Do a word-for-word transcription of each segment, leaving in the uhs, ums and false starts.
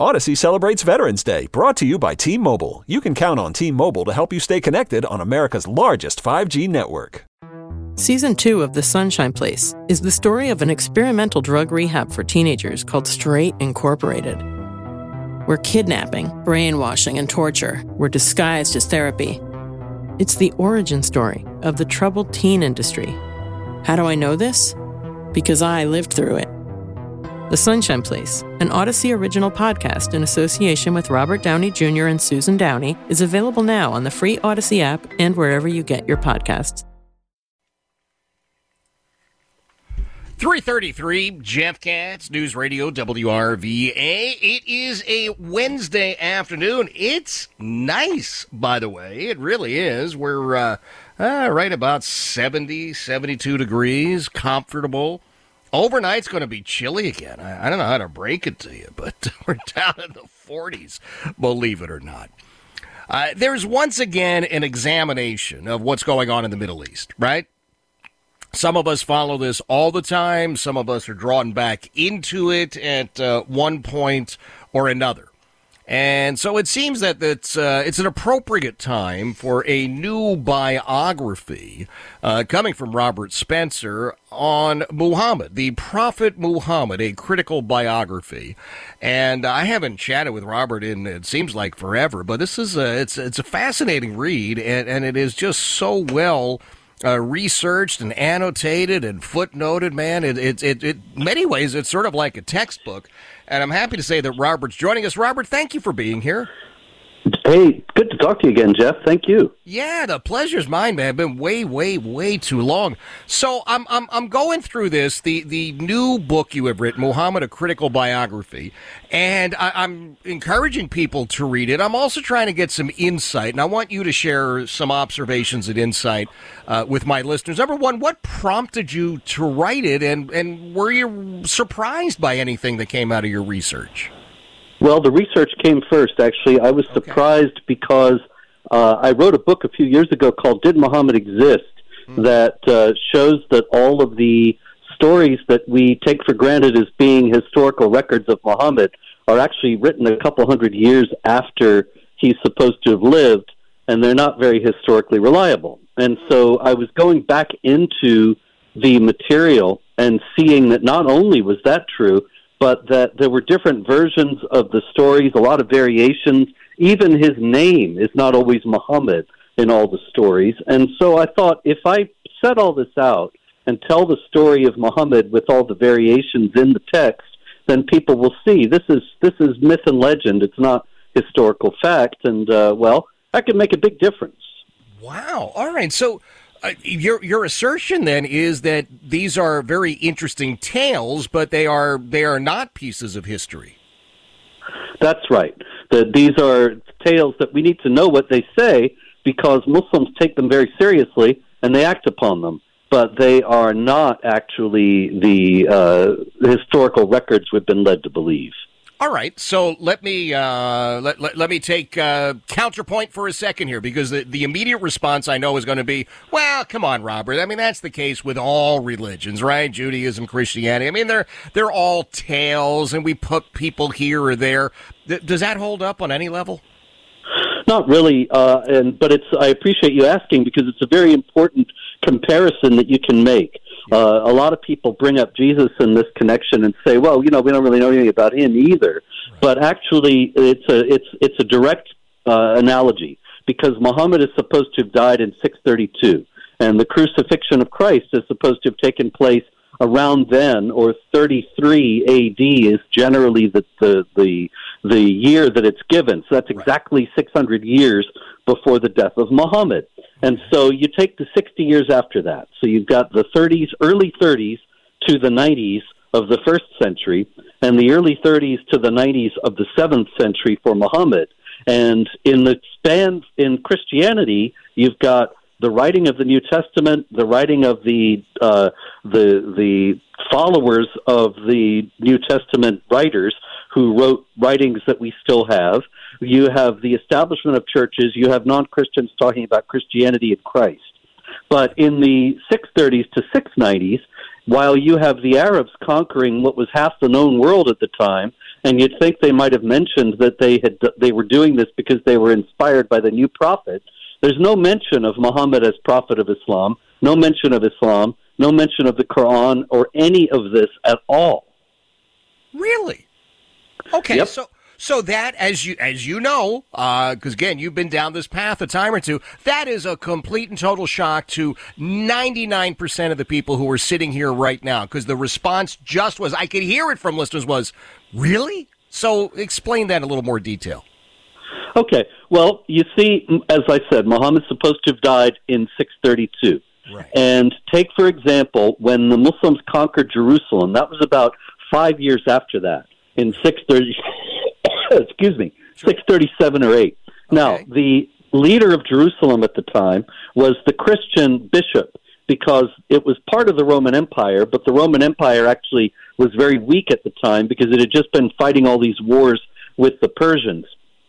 Odyssey celebrates Veterans Day, brought to you by T-Mobile. You can count on T-Mobile to help you stay connected on America's largest five G network. Season two of The Sunshine Place is the story of an experimental drug rehab for teenagers called Straight Incorporated, where kidnapping, brainwashing, and torture were disguised as therapy. It's the origin story of the troubled teen industry. How do I know this? Because I lived through it. The Sunshine Place, an Odyssey original podcast in association with Robert Downey Junior and Susan Downey, is available now on the free Odyssey app and wherever you get your podcasts. three thirty-three, Jeff Katz, News Radio W R V A. It is a Wednesday afternoon. It's nice, by the way. It really is. We're uh, uh, right about seventy, seventy-two degrees, comfortable. Overnight's going to be chilly again. I, I don't know how to break it to you, but we're down in the forties, believe it or not. Uh, there's once again an examination of what's going on in the Middle East, right? Some of us follow this all the time. Some of us are drawn back into it at uh, one point or another. And so it seems that it's, uh, it's an appropriate time for a new biography uh, coming from Robert Spencer on Muhammad, the Prophet Muhammad, a critical biography. And I haven't chatted with Robert in, it seems like, forever, but this is a, it's, it's a fascinating read, and, and it is just so well Uh, researched and annotated and footnoted, man. It, it, it, it, in many ways, it's sort of like a textbook. And I'm happy to say that Robert's joining us. Robert, thank you for being here. Hey, good to talk to you again, Jeff. Thank you. Yeah, the pleasure's mine, man. It's been way, way, way too long. So I'm, I'm, I'm going through this, the, the new book you have written, Muhammad, a critical biography, and I, I'm encouraging people to read it. I'm also trying to get some insight, and I want you to share some observations and insight uh, with my listeners. Number one, what prompted you to write it, and, and were you surprised by anything that came out of your research? Well, the research came first, actually. I was surprised okay. because uh, I wrote a book a few years ago called Did Muhammad Exist? Mm-hmm. that uh, shows that all of the stories that we take for granted as being historical records of Muhammad are actually written a couple hundred years after he's supposed to have lived, and they're not very historically reliable. And so I was going back into the material and seeing that not only was that true, but that there were different versions of the stories, a lot of variations. Even his name is not always Muhammad in all the stories. And so I thought, if I set all this out and tell the story of Muhammad with all the variations in the text, then people will see this is this is myth and legend. It's not historical fact. And, uh, well, that could make a big difference. Wow. All right. So Uh, your your assertion then is that these are very interesting tales, but they are they are not pieces of history. That's right. That these are tales that we need to know what they say, because Muslims take them very seriously and they act upon them. But they are not actually the uh, historical records we've been led to believe. All right, so let me uh, let, let let me take uh, counterpoint for a second here, because the, the immediate response I know is going to be, well, come on, Robert. I mean, that's the case with all religions, right? Judaism, Christianity. I mean, they're they're all tales, and we put people here or there. Th- does that hold up on any level? Not really, uh, and but it's. I appreciate you asking, because it's a very important comparison that you can make. Uh, a lot of people bring up Jesus in this connection and say, "Well, you know, we don't really know anything about him either." Right. But actually, it's a it's it's a direct uh, analogy, because Muhammad is supposed to have died in six thirty-two, and the crucifixion of Christ is supposed to have taken place around then, or thirty-three A D is generally the the the, the year that it's given. So that's exactly right. six hundred years before the death of Muhammad. And so you take the sixty years after that. So you've got the thirties, early thirties to the nineties of the first century, and the early thirties to the nineties of the seventh century for Muhammad. And in the span in Christianity, you've got the writing of the New Testament, the writing of the uh, the the followers of the New Testament writers who wrote writings that we still have. You have the establishment of churches. You have non-Christians talking about Christianity and Christ. But in the six thirties to six nineties, while you have the Arabs conquering what was half the known world at the time, And you'd think they might have mentioned that they had they were doing this because they were inspired by the new prophet. There's no mention of Muhammad as prophet of Islam, no mention of Islam, no mention of the Quran or any of this at all. Really? Okay, yep. so so that, as you as you know, because, uh, again, you've been down this path a time or two, that is a complete and total shock to ninety-nine percent of the people who are sitting here right now, because the response just was, I could hear it from listeners, was, really? So explain that in a little more detail. Okay, well, you see, as I said, Muhammad's supposed to have died in six thirty-two. Right. And take, for example, when the Muslims conquered Jerusalem, that was about five years after that, in six thirty, excuse me, sure. six thirty-seven or eight. Okay. Now, the leader of Jerusalem at the time was the Christian bishop, because it was part of the Roman Empire, but the Roman Empire actually was very weak at the time because it had just been fighting all these wars with the Persians.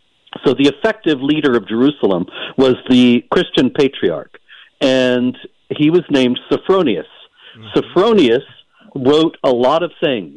So the effective leader of Jerusalem was the Christian patriarch, and he was named Sophronius. Mm-hmm. Sophronius wrote a lot of things,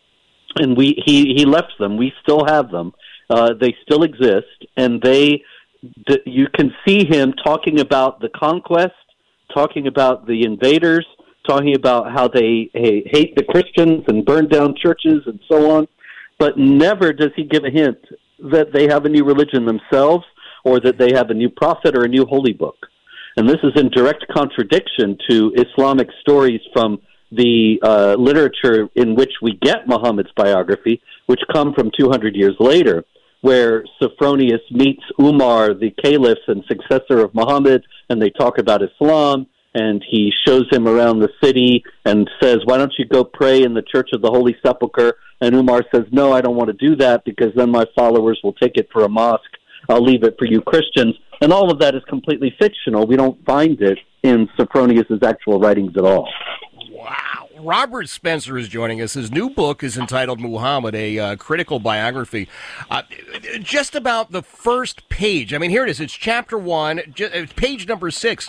and we he, he left them. We still have them. Uh, they still exist, and they th- you can see him talking about the conquest, talking about the invaders, talking about how they hey, hate the Christians and burn down churches and so on, but never does he give a hint that they have a new religion themselves or that they have a new prophet or a new holy book. And this is in direct contradiction to Islamic stories from the uh, literature in which we get Muhammad's biography, which come from two hundred years later, where Sophronius meets Umar, the caliph and successor of Muhammad, and they talk about Islam, and he shows him around the city and says, why don't you go pray in the Church of the Holy Sepulchre? And Umar says, no, I don't want to do that because then my followers will take it for a mosque. I'll leave it for you Christians. And all of that is completely fictional. We don't find it in Sophronius' actual writings at all. Wow. Robert Spencer is joining us. His new book is entitled Muhammad, a uh, critical biography. Uh, just about the first page. I mean, here it is. It's chapter one, just, page number six.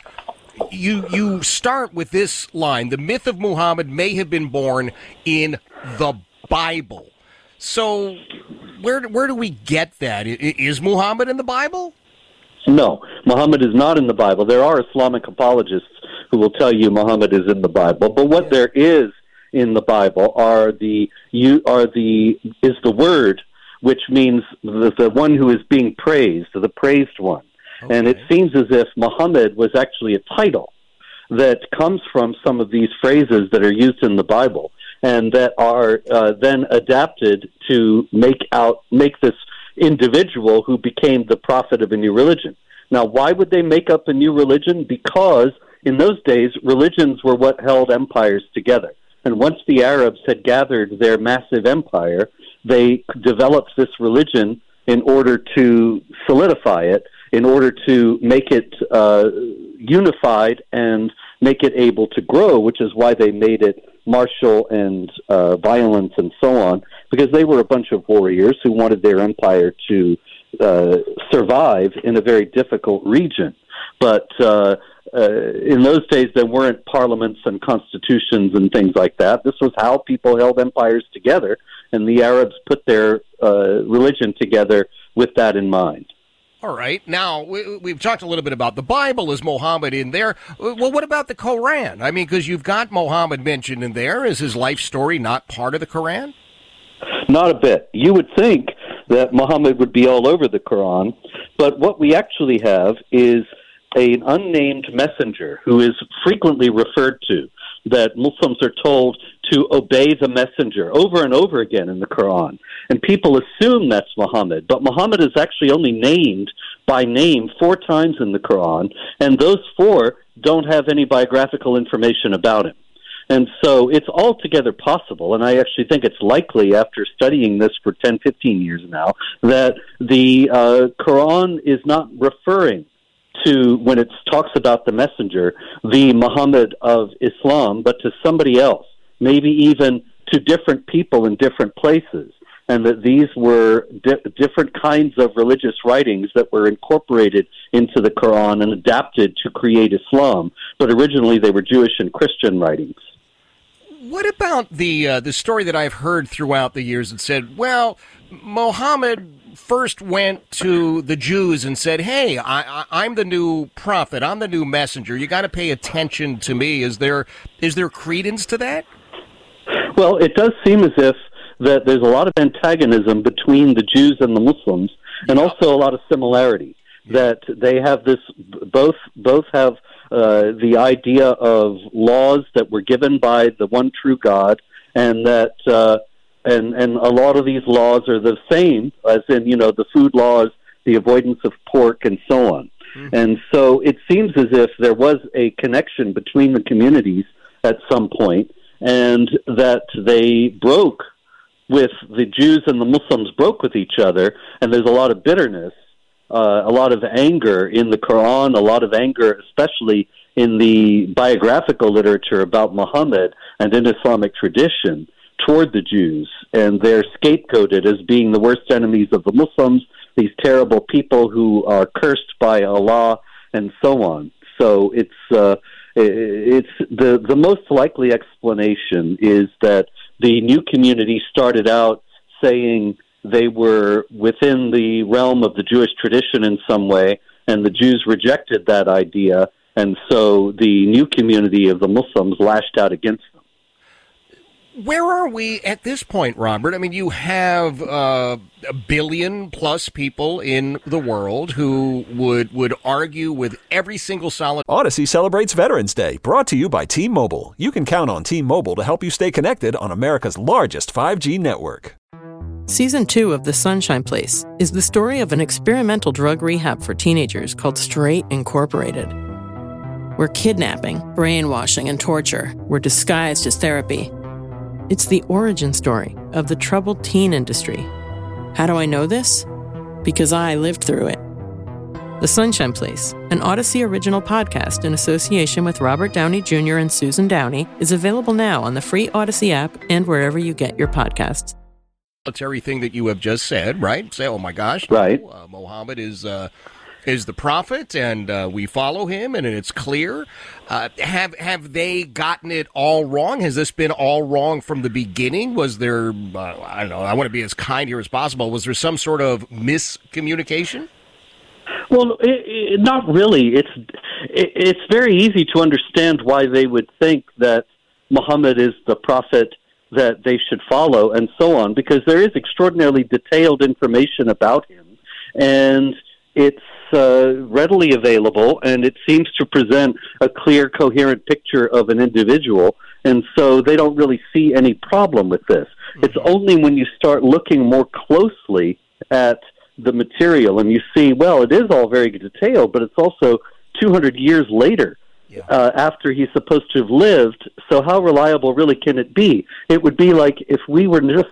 You you start with this line: the myth of Muhammad may have been born in the Bible. So where where do we get that? Is Muhammad in the Bible? No, Muhammad is not in the Bible. There are Islamic apologists who will tell you Muhammad is in the Bible, but what there is in the Bible are the you are the is the word, which means the, the one who is being praised, the praised one. Okay. And it seems as if Muhammad was actually a title that comes from some of these phrases that are used in the Bible and that are uh, then adapted to make out make this individual who became the prophet of a new religion. Now, why would they make up a new religion? Because in those days, religions were what held empires together. And once the Arabs had gathered their massive empire, they developed this religion in order to solidify it, in order to make it uh, unified and make it able to grow, which is why they made it martial and uh, violent and so on, because they were a bunch of warriors who wanted their empire to uh, survive in a very difficult region. But uh, uh, in those days, there weren't parliaments and constitutions and things like that. This was how people held empires together, and the Arabs put their uh, religion together with that in mind. All right. Now, we, we've talked a little bit about the Bible. Is Muhammad in there? Well, what about the Quran? I mean, because you've got Muhammad mentioned in there. Is his life story not part of the Quran? Not a bit. You would think that Muhammad would be all over the Quran, but what we actually have is an unnamed messenger who is frequently referred to, that Muslims are told to obey the messenger over and over again in the Quran. And people assume that's Muhammad, but Muhammad is actually only named by name four times in the Quran, and those four don't have any biographical information about him. And so it's altogether possible, and I actually think it's likely after studying this for ten, fifteen years now, that the uh, Quran is not referring to, when it talks about the messenger, the Muhammad of Islam, but to somebody else, maybe even to different people in different places, and that these were di- different kinds of religious writings that were incorporated into the Quran and adapted to create Islam, but originally they were Jewish and Christian writings. What about the uh, the story that I've heard throughout the years that said, well, Muhammad first went to the Jews and said, hey, I, I, I'm the new prophet, I'm the new messenger, you got to pay attention to me. Is there is there credence to that? Well, it does seem as if that there's a lot of antagonism between the Jews and the Muslims, and yeah. also a lot of similarity. Yeah. That they have this, both both have uh, the idea of laws that were given by the one true God, and that uh, and and a lot of these laws are the same, as in, you know, the food laws, the avoidance of pork, and so on. Mm-hmm. And so it seems as if there was a connection between the communities at some point, and that they broke with the Jews and the Muslims broke with each other, and there's a lot of bitterness, uh, a lot of anger in the Quran, a lot of anger especially in the biographical literature about Muhammad and in Islamic tradition toward the Jews, and they're scapegoated as being the worst enemies of the Muslims, these terrible people who are cursed by Allah, and so on. So it's uh, it's the the most likely explanation is that the new community started out saying they were within the realm of the Jewish tradition in some way, and the Jews rejected that idea, and so the new community of the Muslims lashed out against them. Where are we at this point, Robert? I mean, you have uh, a billion plus people in the world who would, would argue with every single solid. Odyssey celebrates Veterans Day, brought to you by T-Mobile. You can count on T-Mobile to help you stay connected on America's largest five G network. Season two of The Sunshine Place is the story of an experimental drug rehab for teenagers called Straight Incorporated, where kidnapping, brainwashing, and torture were disguised as therapy. It's the origin story of the troubled teen industry. How do I know this? Because I lived through it. The Sunshine Place, an Odyssey original podcast in association with Robert Downey Junior and Susan Downey, is available now on the free Odyssey app and wherever you get your podcasts. It's everything that you have just said, right? Say, oh my gosh, right. uh, Muhammad is uh, is the prophet, and uh, we follow him, and it's clear. Uh, have have they gotten it all wrong? Has this been all wrong from the beginning? Was there, uh, I don't know, I want to be as kind here as possible. Was there some sort of miscommunication? Well, it, it, not really. It's it, it's very easy to understand why they would think that Muhammad is the prophet that they should follow, and so on, because there is extraordinarily detailed information about him, and it's uh, readily available, and it seems to present a clear, coherent picture of an individual, and so they don't really see any problem with this. Mm-hmm. It's only when you start looking more closely at the material and you see, well, it is all very detailed, but it's also two hundred years later. Yeah. Uh, after he's supposed to have lived, so how reliable really can it be? It would be like if we were just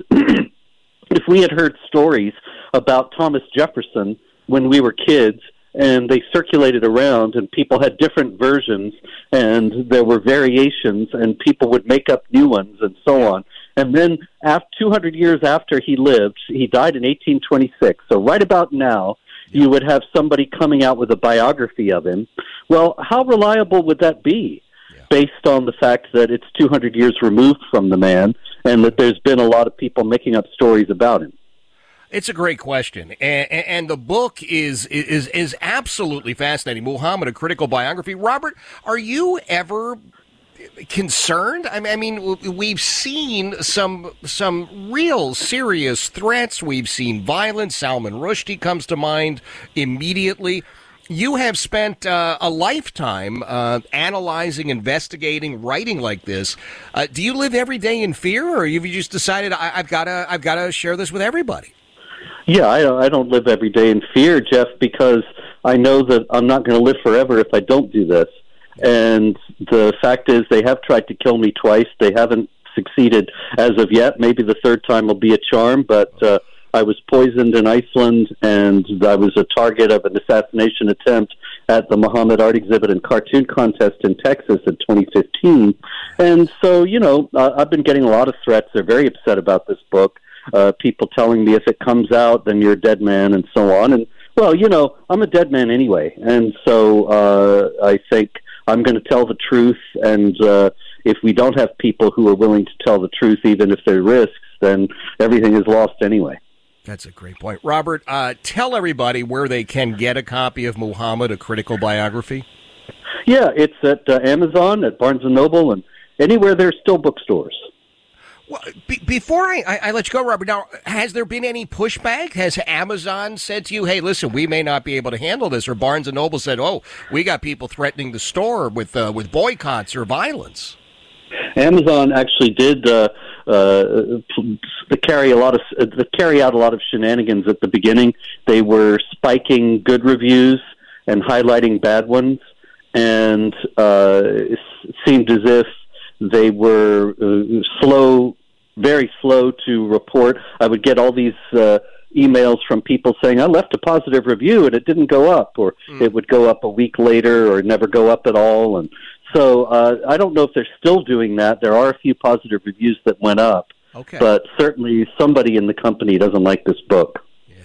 if we had heard stories about Thomas Jefferson when we were kids, and they circulated around, and people had different versions, and there were variations, and people would make up new ones, and so on. And then after two hundred years after he lived, he died in eighteen twenty-six, so right about now, you would have somebody coming out with a biography of him. Well, how reliable would that be, yeah. based on the fact that it's two hundred years removed from the man and that there's been a lot of people making up stories about him? It's a great question, and, and the book is is is absolutely fascinating. Muhammad, a critical biography. Robert, are you ever concerned? I mean, we've seen some some real serious threats. We've seen violence. Salman Rushdie comes to mind immediately. You have spent uh, a lifetime uh, analyzing, investigating, writing like this. Uh, do you live every day in fear, or have you just decided I, I've got to I've got to share this with everybody? Yeah, I, I don't live every day in fear, Jeff, because I know that I'm not going to live forever if I don't do this. And the fact is, they have tried to kill me twice. They haven't succeeded as of yet. Maybe the third time will be a charm, but uh, I was poisoned in Iceland, and I was a target of an assassination attempt at the Muhammad Art Exhibit and Cartoon Contest in Texas in twenty fifteen. And so, you know, uh, I've been getting a lot of threats. They're very upset about this book. Uh, people telling me if it comes out, then you're a dead man, and so on. And, well, you know, I'm a dead man anyway. And so uh, I think I'm going to tell the truth. And uh, if we don't have people who are willing to tell the truth, even if there are risks, then everything is lost anyway. That's a great point. Robert, uh, tell everybody where they can get a copy of Muhammad, A Critical Biography. Yeah, it's at uh, Amazon, at Barnes and Noble, and anywhere there's still bookstores. Well, be- before I, I, I let you go, Robert, now, has there been any pushback? Has Amazon said to you, hey, listen, we may not be able to handle this, or Barnes and Noble said, oh, we got people threatening the store with uh, with boycotts or violence? Amazon actually did uh, uh, carry a lot of uh, carry out a lot of shenanigans at the beginning. They were spiking good reviews and highlighting bad ones, and uh, it seemed as if they were uh, slow, very slow to report. I would get all these uh, emails from people saying, I left a positive review and it didn't go up, or mm. it would go up a week later or never go up at all. And so uh, I don't know if they're still doing that. There are a few positive reviews that went up, okay. but certainly somebody in the company doesn't like this book.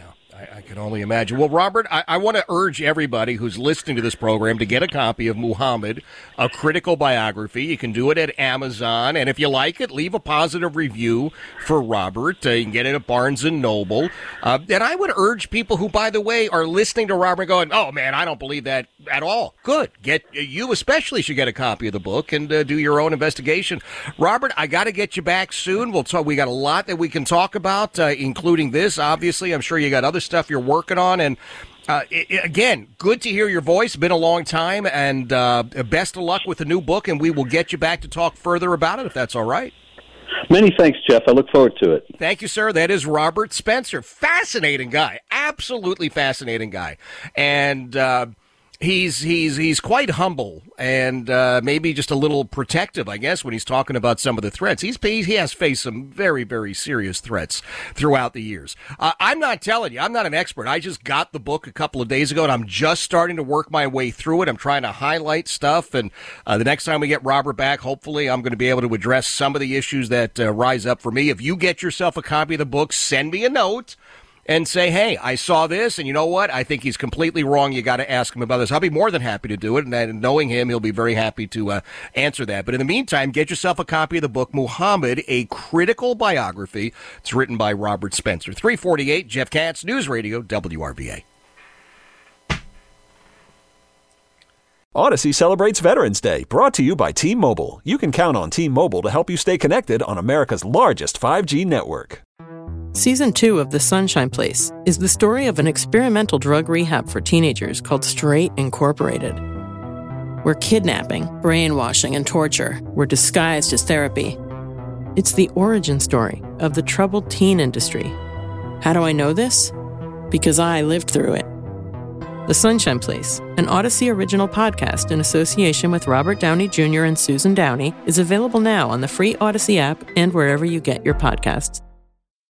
I can only imagine. Well, Robert, I, I want to urge everybody who's listening to this program to get a copy of Muhammad, A Critical Biography. You can do it at Amazon, and if you like it, leave a positive review for Robert. Uh, you can get it at Barnes and Noble. Uh, and I would urge people who, by the way, are listening to Robert going, oh, man, I don't believe that at all. Good. Get you especially should get a copy of the book and uh, do your own investigation. Robert, I got to get you back soon. We'll talk. We got a lot that we can talk about, uh, including this, obviously. I'm sure you got other stuff you're working on, and uh, it, again, good to hear your voice. Been a long time, and uh, best of luck with the new book, and we will get you back to talk further about it, if that's all right. Many thanks, Jeff. I look forward to it. Thank you, sir. That is Robert Spencer. Fascinating guy. Absolutely fascinating guy. And uh, he's he's he's quite humble and uh, maybe just a little protective, I guess, when he's talking about some of the threats. He's he has faced some very, very serious threats throughout the years. Uh, I'm not telling you. I'm not an expert. I just got the book a couple of days ago, and I'm just starting to work my way through it. I'm trying to highlight stuff, and uh, the next time we get Robert back, hopefully I'm going to be able to address some of the issues that uh, rise up for me. If you get yourself a copy of the book, send me a note and say, hey, I saw this, and you know what? I think he's completely wrong. You got to ask him about this. I'll be more than happy to do it, and, and knowing him, he'll be very happy to uh, answer that. But in the meantime, get yourself a copy of the book, Muhammad, A Critical Biography. It's written by Robert Spencer. three forty-eight, Jeff Katz, News Radio, W R V A. Odyssey celebrates Veterans Day, brought to you by T-Mobile. You can count on T-Mobile to help you stay connected on America's largest five G network. Season two of The Sunshine Place is the story of an experimental drug rehab for teenagers called Straight Incorporated, where kidnapping, brainwashing, and torture were disguised as therapy. It's the origin story of the troubled teen industry. How do I know this? Because I lived through it. The Sunshine Place, an Odyssey original podcast in association with Robert Downey Junior and Susan Downey, is available now on the free Odyssey app and wherever you get your podcasts.